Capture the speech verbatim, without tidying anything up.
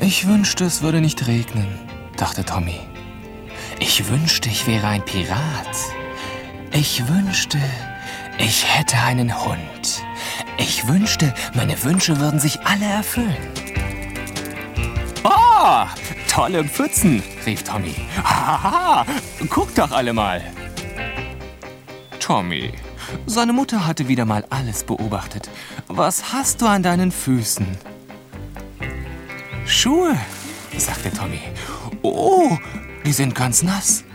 Ich wünschte, es würde nicht regnen, dachte Tommy. Ich wünschte, ich wäre ein Pirat. Ich wünschte, ich hätte einen Hund. Ich wünschte, meine Wünsche würden sich alle erfüllen. Oh, tolle Pfützen, rief Tommy. Haha, guckt doch alle mal. Tommy, seine Mutter hatte wieder mal alles beobachtet. Was hast du an deinen Füßen? Schuhe, sagte Tommy. Oh, die sind ganz nass.